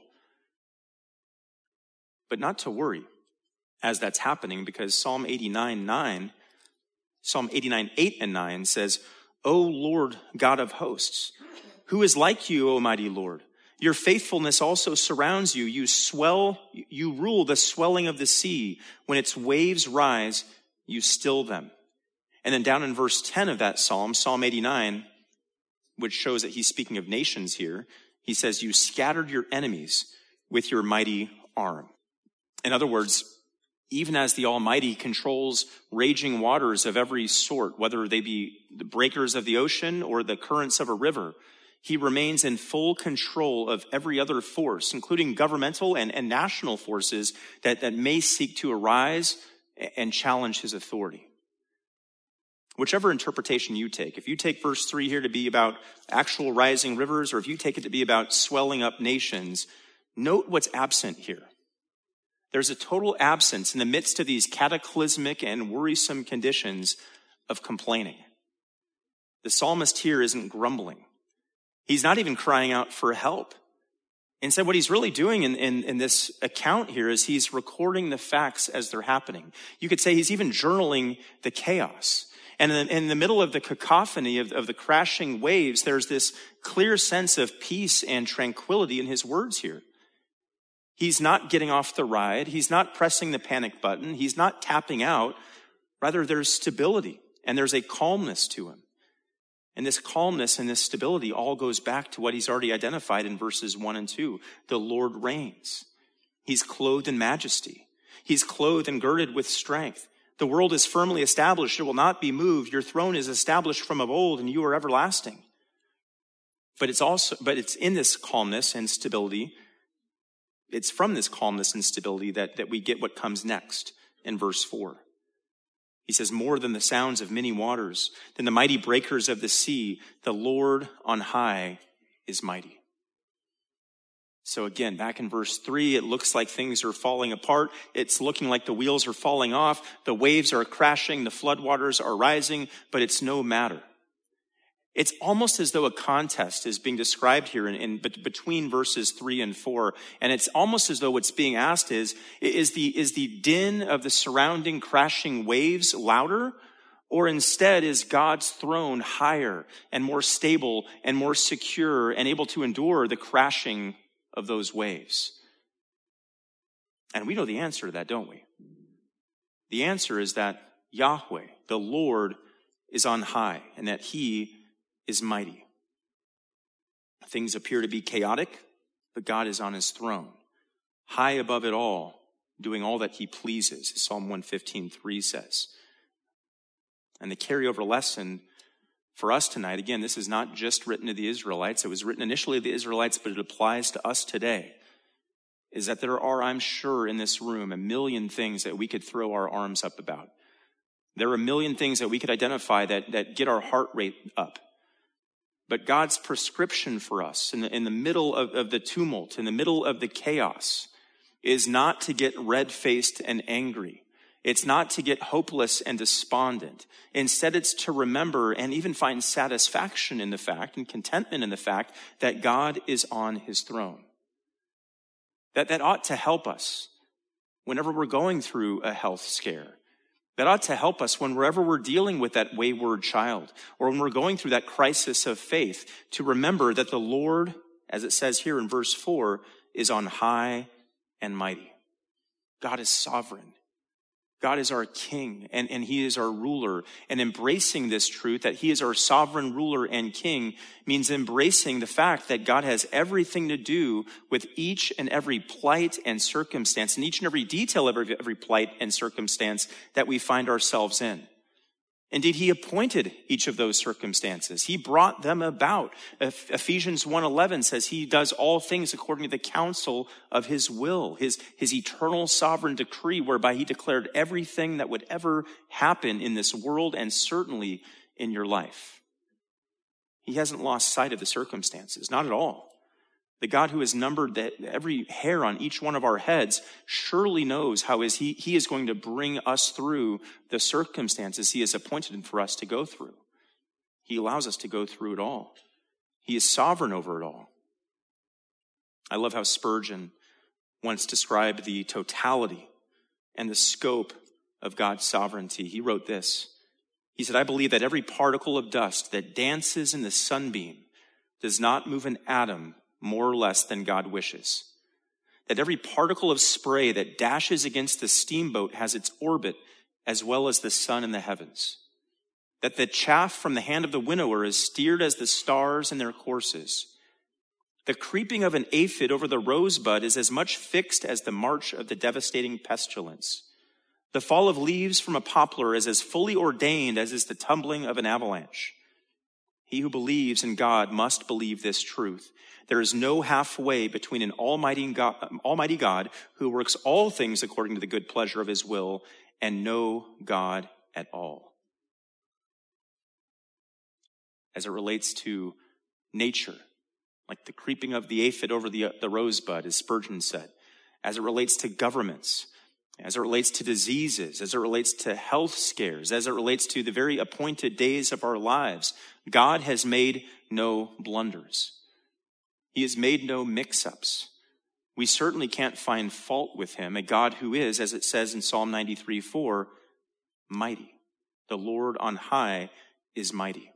But not to worry as that's happening, because Psalm eighty-nine nine, Psalm eighty-nine eight and nine says, O Lord, God of hosts, who is like you, O mighty Lord? Your faithfulness also surrounds you. You swell, you rule the swelling of the sea. When its waves rise, you still them. And then down in verse ten of that psalm, Psalm eighty-nine, which shows that he's speaking of nations here, he says, you scattered your enemies with your mighty arm. In other words, even as the Almighty controls raging waters of every sort, whether they be the breakers of the ocean or the currents of a river, he remains in full control of every other force, including governmental and, and national forces that, that may seek to arise and challenge his authority. Whichever interpretation you take, if you take verse three here to be about actual rising rivers, or if you take it to be about swelling up nations, note what's absent here. There's a total absence in the midst of these cataclysmic and worrisome conditions of complaining. The psalmist here isn't grumbling. He's not even crying out for help. Instead, what he's really doing in, in, in this account here is he's recording the facts as they're happening. You could say he's even journaling the chaos. And in the, in the middle of the cacophony of, of the crashing waves, there's this clear sense of peace and tranquility in his words here. He's not getting off the ride. He's not pressing the panic button. He's not tapping out. Rather, there's stability and there's a calmness to him. And this calmness and this stability all goes back to what he's already identified in verses one and two. The Lord reigns. He's clothed in majesty. He's clothed and girded with strength. The world is firmly established. It will not be moved. Your throne is established from of old, and you are everlasting. But it's also, but it's in this calmness and stability, it's from this calmness and stability that, that we get what comes next in verse four. He says, more than the sounds of many waters, than the mighty breakers of the sea, the Lord on high is mighty. So again, back in verse three, it looks like things are falling apart. It's looking like the wheels are falling off. The waves are crashing. The floodwaters are rising, but it's no matter. It's almost as though a contest is being described here in, in between verses three and four. And it's almost as though what's being asked is, is the, is the din of the surrounding crashing waves louder? Or instead is God's throne higher and more stable and more secure and able to endure the crashing of those waves? And we know the answer to that, don't we? The answer is that Yahweh, the Lord, is on high and that he is mighty. Things appear to be chaotic, but God is on his throne, high above it all, doing all that he pleases, as Psalm one fifteen three says. And the carryover lesson for us tonight, again, this is not just written to the Israelites. It was written initially to the Israelites, but it applies to us today, is that there are, I'm sure, in this room, a million things that we could throw our arms up about. There are a million things that we could identify that, that get our heart rate up. But God's prescription for us in the, in the middle of, of the tumult, in the middle of the chaos, is not to get red-faced and angry. It's not to get hopeless and despondent. Instead, it's to remember and even find satisfaction in the fact and contentment in the fact that God is on his throne. That, that ought to help us whenever we're going through a health scare. That ought to help us whenever we're dealing with that wayward child or when we're going through that crisis of faith, to remember that the Lord, as it says here in verse four, is on high and mighty. God is sovereign. God is our king, and, and he is our ruler. And embracing this truth that he is our sovereign ruler and king means embracing the fact that God has everything to do with each and every plight and circumstance, and each and every detail of every, every plight and circumstance that we find ourselves in. Indeed, he appointed each of those circumstances. He brought them about. Ephesians one eleven says he does all things according to the counsel of his will, his, his eternal sovereign decree, whereby he declared everything that would ever happen in this world and certainly in your life. He hasn't lost sight of the circumstances, not at all. The God who has numbered the, every hair on each one of our heads surely knows how is he, he is going to bring us through the circumstances he has appointed for us to go through. He allows us to go through it all. He is sovereign over it all. I love how Spurgeon once described the totality and the scope of God's sovereignty. He wrote this. He said, I believe that every particle of dust that dances in the sunbeam does not move an atom more or less than God wishes. That every particle of spray that dashes against the steamboat has its orbit as well as the sun in the heavens. That the chaff from the hand of the winnower is steered as the stars in their courses. The creeping of an aphid over the rosebud is as much fixed as the march of the devastating pestilence. The fall of leaves from a poplar is as fully ordained as is the tumbling of an avalanche. He who believes in God must believe this truth. There is no halfway between an almighty God, almighty God who works all things according to the good pleasure of his will and no God at all. As it relates to nature, like the creeping of the aphid over the, the rosebud, as Spurgeon said, as it relates to governments, as it relates to diseases, as it relates to health scares, as it relates to the very appointed days of our lives, God has made no blunders. He has made no mix-ups. We certainly can't find fault with him, a God who is, as it says in Psalm ninety-three four, mighty. The Lord on high is mighty.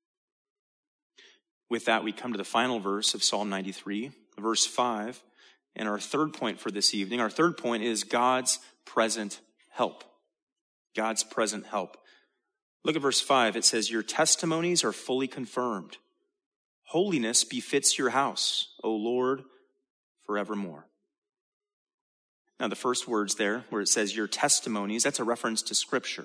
With that, we come to the final verse of Psalm ninety-three, verse five, and our third point for this evening. Our third point is God's present help. God's present help. Look at verse five. It says, your testimonies are fully confirmed. Holiness befits your house, O Lord, forevermore. Now, the first words there, where it says your testimonies, that's a reference to Scripture.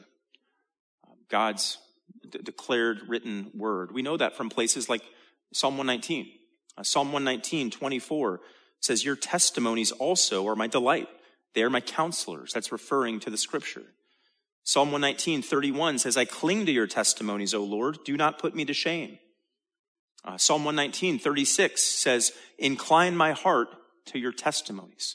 God's d- declared written word. We know that from places like Psalm one nineteen. Uh, Psalm one nineteen, twenty-four says, your testimonies also are my delight. They are my counselors. That's referring to the Scripture. Psalm one nineteen, thirty-one says, I cling to your testimonies, O Lord. Do not put me to shame. Uh, Psalm one nineteen, thirty-six says, incline my heart to your testimonies.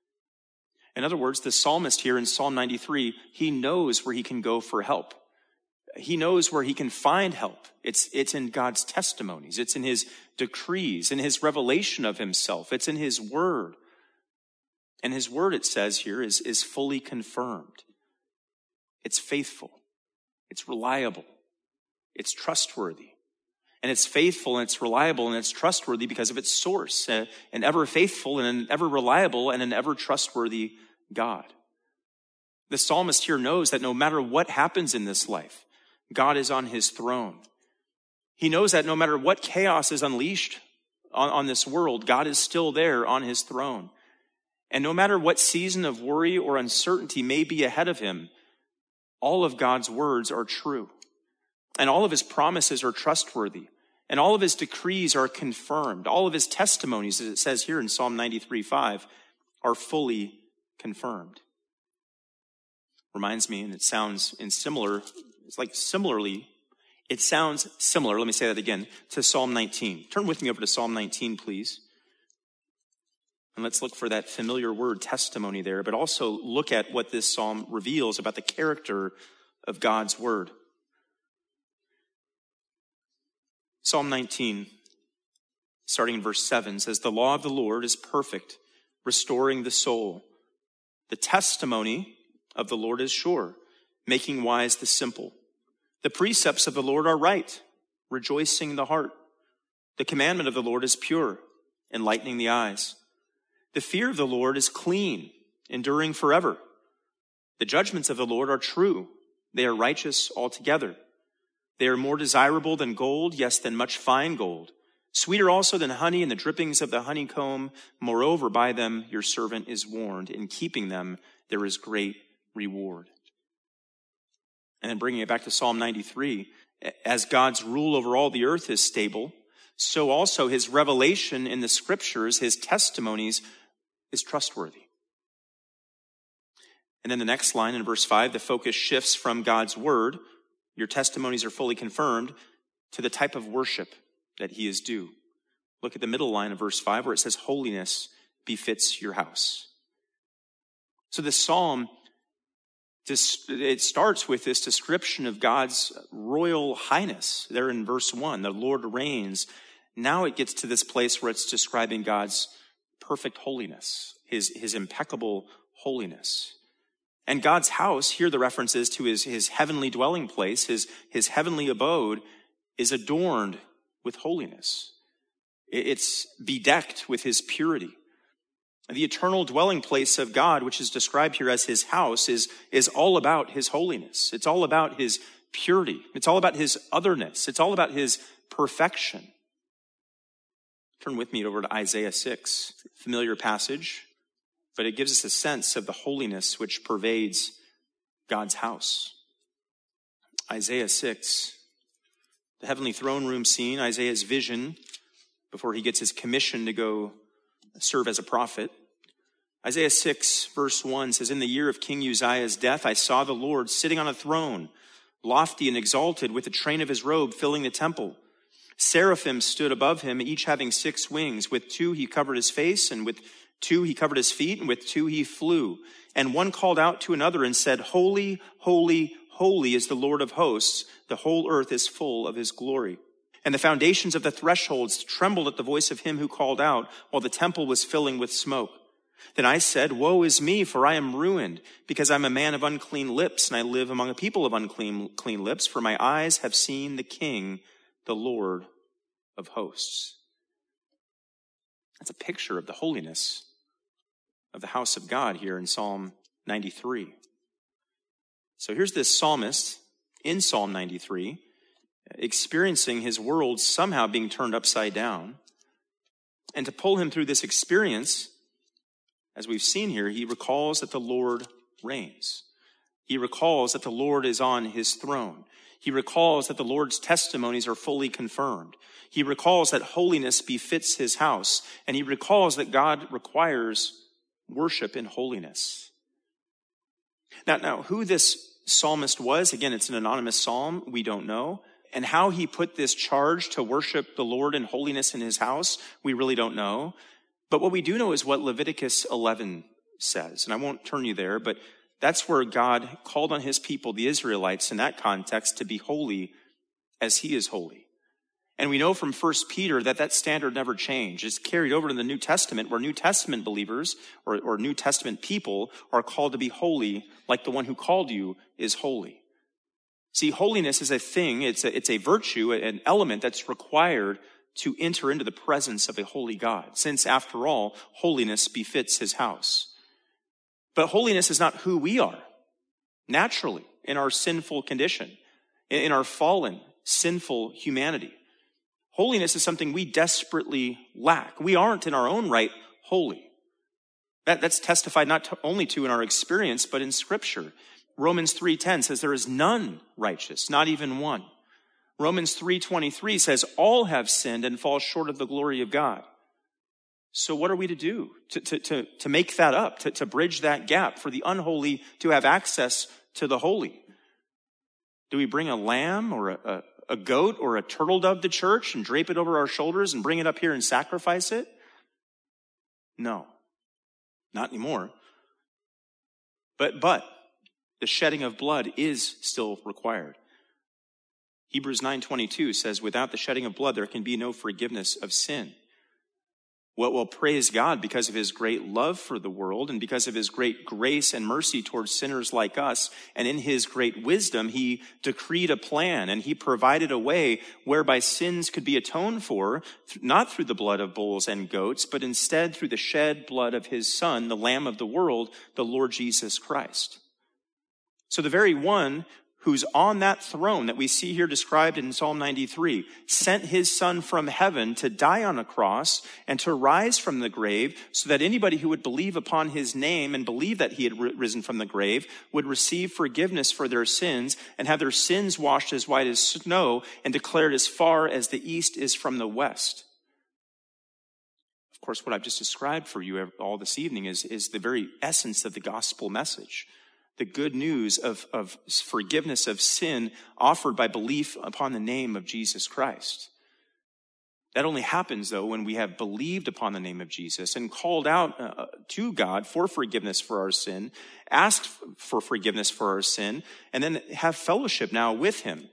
In other words, the psalmist here in Psalm ninety-three, he knows where he can go for help. He knows where he can find help. It's, it's in God's testimonies. It's in his decrees, in his revelation of himself. It's in his word. And his word, it says here, is, is fully confirmed. It's faithful. It's reliable. It's trustworthy. And it's faithful and it's reliable and it's trustworthy because of its source, uh, an ever faithful and an ever reliable and an ever trustworthy God. The psalmist here knows that no matter what happens in this life, God is on his throne. He knows that no matter what chaos is unleashed on, on this world, God is still there on his throne. And no matter what season of worry or uncertainty may be ahead of him, all of God's words are true. And all of his promises are trustworthy. And all of his decrees are confirmed. All of his testimonies, as it says here in Psalm ninety-three five, are fully confirmed. Reminds me, and it sounds in similar, it's like similarly, it sounds similar, let me say that again, to Psalm nineteen. Turn with me over to Psalm nineteen, please. And let's look for that familiar word, testimony there, but also look at what this psalm reveals about the character of God's word. Psalm nineteen, starting in verse seven, says, the law of the Lord is perfect, restoring the soul. The testimony of the Lord is sure, making wise the simple. The precepts of the Lord are right, rejoicing the heart. The commandment of the Lord is pure, enlightening the eyes. The fear of the Lord is clean, enduring forever. The judgments of the Lord are true. They are righteous altogether. They are more desirable than gold, yes, than much fine gold. Sweeter also than honey and the drippings of the honeycomb. Moreover, by them your servant is warned. In keeping them, there is great reward. And then bringing it back to Psalm ninety-three, as God's rule over all the earth is stable, so also his revelation in the scriptures, his testimonies, is trustworthy. And then the next line in verse five, the focus shifts from God's word, your testimonies are fully confirmed, to the type of worship that he is due. Look at the middle line of verse five where it says, holiness befits your house. So this psalm, it starts with this description of God's royal highness there in verse one. The Lord reigns. Now it gets to this place where it's describing God's perfect holiness, his, his impeccable holiness. And God's house, here the reference is to his, his heavenly dwelling place, his, his heavenly abode, is adorned with holiness. It's bedecked with his purity. The eternal dwelling place of God, which is described here as his house, is, is all about his holiness. It's all about his purity. It's all about his otherness. It's all about his perfection. Turn with me over to Isaiah six, familiar passage, but it gives us a sense of the holiness which pervades God's house. Isaiah six, the heavenly throne room scene, Isaiah's vision before he gets his commission to go serve as a prophet. Isaiah six, verse one says, in the year of King Uzziah's death, I saw the Lord sitting on a throne, lofty and exalted, with the train of his robe filling the temple. Seraphim stood above him, each having six wings. With two he covered his face, and with two he covered his feet, and with two he flew. And one called out to another and said, holy, holy, holy is the Lord of hosts. The whole earth is full of his glory. And the foundations of the thresholds trembled at the voice of him who called out, while the temple was filling with smoke. Then I said, woe is me, for I am ruined, because I'm a man of unclean lips, and I live among a people of unclean clean lips, for my eyes have seen the King, the Lord of hosts. That's a picture of the holiness of the house of God here in Psalm ninety-three. So here's this psalmist in Psalm ninety-three, experiencing his world somehow being turned upside down. And to pull him through this experience, as we've seen here, he recalls that the Lord reigns. He recalls that the Lord is on his throne. He recalls that the Lord's testimonies are fully confirmed. He recalls that holiness befits his house. And he recalls that God requires worship in holiness. Now, now, who this psalmist was, again, it's an anonymous psalm. We don't know. And how he put this charge to worship the Lord in holiness in his house, we really don't know. But what we do know is what Leviticus eleven says. And I won't turn you there, but that's where God called on his people, the Israelites, in that context, to be holy as he is holy. And we know from First Peter that that standard never changed. It's carried over to the New Testament, where New Testament believers or, or New Testament people are called to be holy like the one who called you is holy. See, holiness is a thing, it's a, it's a virtue, an element that's required to enter into the presence of a holy God, since, after all, holiness befits his house. But holiness is not who we are, naturally, in our sinful condition, in our fallen, sinful humanity. Holiness is something we desperately lack. We aren't in our own right holy. That, that's testified not to, only to in our experience, but in Scripture. Romans three ten says there is none righteous, not even one. Romans three twenty-three says all have sinned and fall short of the glory of God. So what are we to do to, to, to, to make that up, to, to bridge that gap for the unholy to have access to the holy? Do we bring a lamb or a, a, a goat or a turtle dove to church and drape it over our shoulders and bring it up here and sacrifice it? No, not anymore. But, but the shedding of blood is still required. Hebrews nine twenty-two says, without the shedding of blood, there can be no forgiveness of sin. Well, well, praise God because of his great love for the world and because of his great grace and mercy towards sinners like us. And in his great wisdom, he decreed a plan and he provided a way whereby sins could be atoned for, not through the blood of bulls and goats, but instead through the shed blood of his Son, the Lamb of the world, the Lord Jesus Christ. So the very one who's on that throne that we see here described in Psalm ninety-three, sent his son from heaven to die on a cross and to rise from the grave so that anybody who would believe upon his name and believe that he had risen from the grave would receive forgiveness for their sins and have their sins washed as white as snow and declared as far as the east is from the west. Of course, what I've just described for you all this evening is, is the very essence of the gospel message. The good news of, of forgiveness of sin offered by belief upon the name of Jesus Christ. That only happens, though, when we have believed upon the name of Jesus and called out uh, to God for forgiveness for our sin, asked for forgiveness for our sin, and then have fellowship now with him.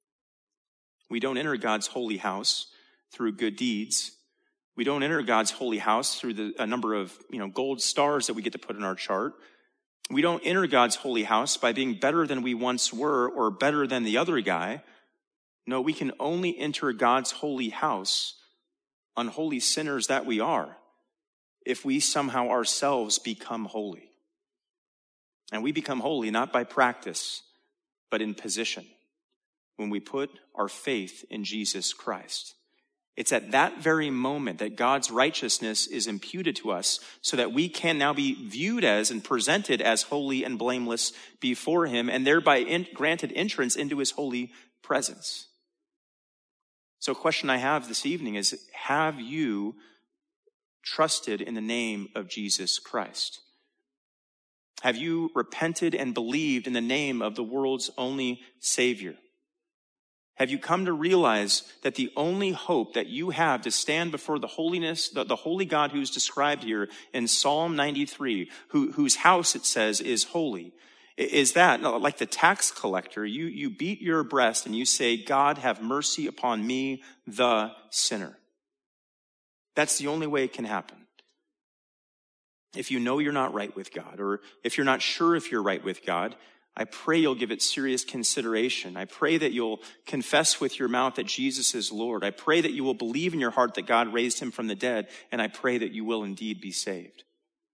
We don't enter God's holy house through good deeds. We don't enter God's holy house through the, a number of, you know, gold stars that we get to put in our chart. We don't enter God's holy house by being better than we once were or better than the other guy. No, we can only enter God's holy house, unholy sinners that we are, if we somehow ourselves become holy. And we become holy not by practice, but in position, when we put our faith in Jesus Christ. It's at that very moment that God's righteousness is imputed to us so that we can now be viewed as and presented as holy and blameless before him and thereby in, granted entrance into his holy presence. So a question I have this evening is, have you trusted in the name of Jesus Christ? Have you repented and believed in the name of the world's only Savior? Have you come to realize that the only hope that you have to stand before the holiness, the, the holy God who's described here in Psalm ninety-three, who, whose house, it says, is holy, is that, like the tax collector, you, you beat your breast and you say, God, have mercy upon me, the sinner. That's the only way it can happen. If you know you're not right with God, or if you're not sure if you're right with God, I pray you'll give it serious consideration. I pray that you'll confess with your mouth that Jesus is Lord. I pray that you will believe in your heart that God raised him from the dead, and I pray that you will indeed be saved.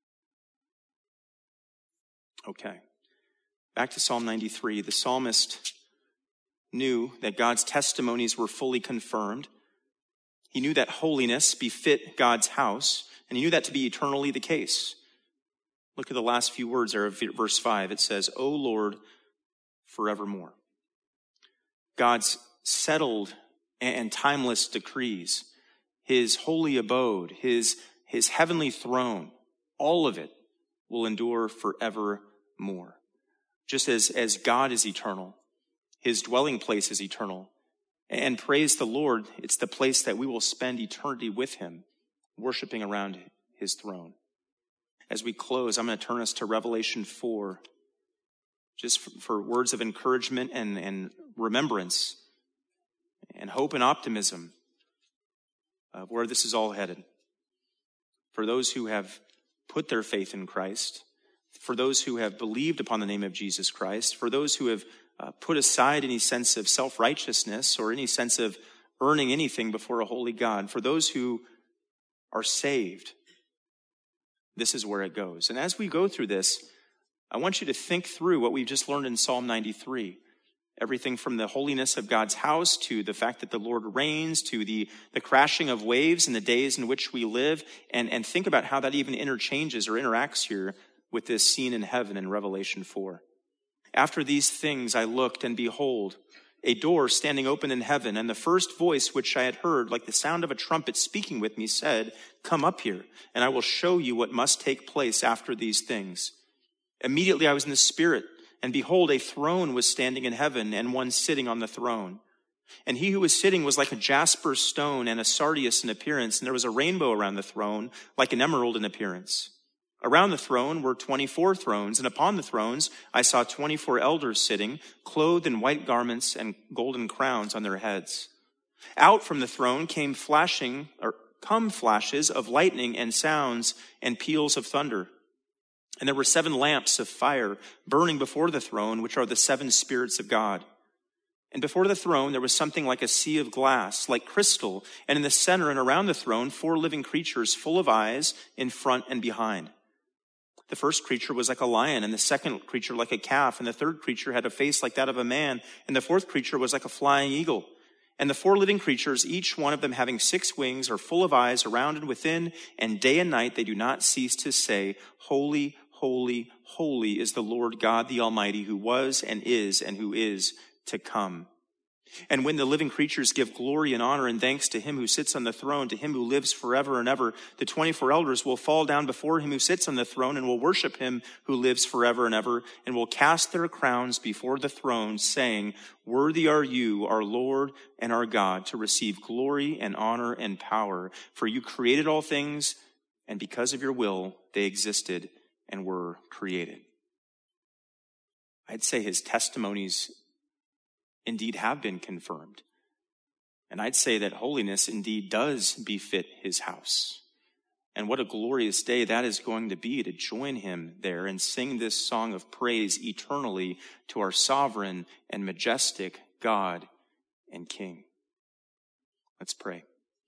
Okay. Back to Psalm ninety-three. The psalmist knew that God's testimonies were fully confirmed. He knew that holiness befit God's house, and he knew that to be eternally the case. Look at the last few words there of verse five. It says, O Lord, forevermore. God's settled and timeless decrees, his holy abode, his, his heavenly throne, all of it will endure forevermore. Just as, as God is eternal, his dwelling place is eternal. And praise the Lord, it's the place that we will spend eternity with him, worshiping around his throne. As we close, I'm going to turn us to Revelation four, just for, for words of encouragement and, and remembrance and hope and optimism of where this is all headed. For those who have put their faith in Christ, for those who have believed upon the name of Jesus Christ, for those who have uh, put aside any sense of self-righteousness or any sense of earning anything before a holy God, for those who are saved, this is where it goes. And as we go through this, I want you to think through what we've just learned in Psalm ninety-three. Everything from the holiness of God's house to the fact that the Lord reigns to the, the crashing of waves in the days in which we live. And, and think about how that even interchanges or interacts here with this scene in heaven in Revelation four. After these things I looked, and behold, a door standing open in heaven, and the first voice which I had heard, like the sound of a trumpet speaking with me, said, Come up here, and I will show you what must take place after these things. Immediately I was in the Spirit, and behold, a throne was standing in heaven, and one sitting on the throne. And he who was sitting was like a jasper stone and a sardius in appearance, and there was a rainbow around the throne, like an emerald in appearance. Around the throne were twenty-four thrones, and upon the thrones I saw twenty-four elders sitting, clothed in white garments and golden crowns on their heads. Out from the throne came flashing, or come flashes of lightning and sounds and peals of thunder. And there were seven lamps of fire burning before the throne, which are the seven spirits of God. And before the throne there was something like a sea of glass, like crystal, and in the center and around the throne four living creatures full of eyes in front and behind. The first creature was like a lion, and the second creature like a calf, and the third creature had a face like that of a man, and the fourth creature was like a flying eagle. And the four living creatures, each one of them having six wings, are full of eyes around and within, and day and night they do not cease to say, Holy, holy, holy is the Lord God the Almighty, who was and is and who is to come. And when the living creatures give glory and honor and thanks to him who sits on the throne, to him who lives forever and ever, the twenty-four elders will fall down before him who sits on the throne and will worship him who lives forever and ever, and will cast their crowns before the throne, saying, Worthy are you, our Lord and our God, to receive glory and honor and power, for you created all things, and because of your will they existed and were created. I'd say his testimonies indeed have been confirmed. And I'd say that holiness indeed does befit his house. And what a glorious day that is going to be, to join him there and sing this song of praise eternally to our sovereign and majestic God and King. Let's pray.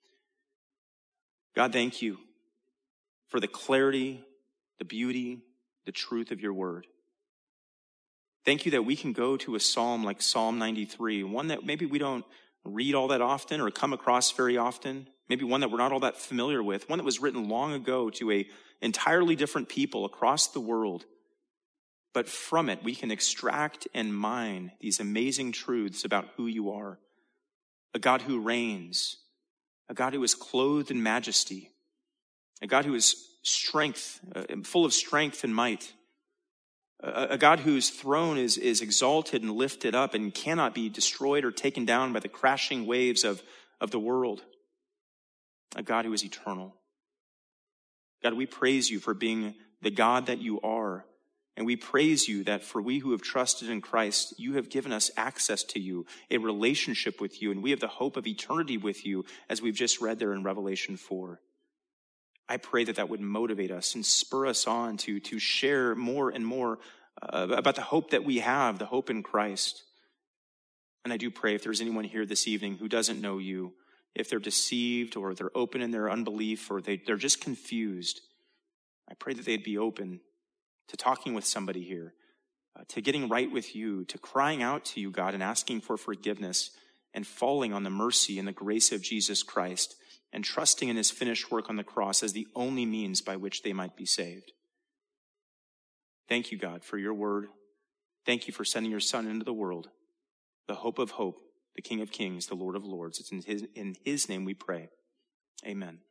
God, thank you for the clarity, the beauty, the truth of your word. Thank you that we can go to a psalm like Psalm ninety-three, one that maybe we don't read all that often or come across very often, maybe one that we're not all that familiar with, one that was written long ago to a entirely different people across the world. But from it, we can extract and mine these amazing truths about who you are, a God who reigns, a God who is clothed in majesty, a God who is strength, uh, full of strength and might, a God whose throne is, is exalted and lifted up and cannot be destroyed or taken down by the crashing waves of, of the world. A God who is eternal. God, we praise you for being the God that you are. And we praise you that for we who have trusted in Christ, you have given us access to you, a relationship with you, and we have the hope of eternity with you, as we've just read there in Revelation four. I pray that that would motivate us and spur us on to, to share more and more uh, about the hope that we have, the hope in Christ. And I do pray if there's anyone here this evening who doesn't know you, if they're deceived or they're open in their unbelief or they, they're just confused, I pray that they'd be open to talking with somebody here, uh, to getting right with you, to crying out to you, God, and asking for forgiveness and falling on the mercy and the grace of Jesus Christ, and trusting in his finished work on the cross as the only means by which they might be saved. Thank you, God, for your word. Thank you for sending your Son into the world, the hope of hope, the King of kings, the Lord of lords. It's in his, in his name we pray. Amen.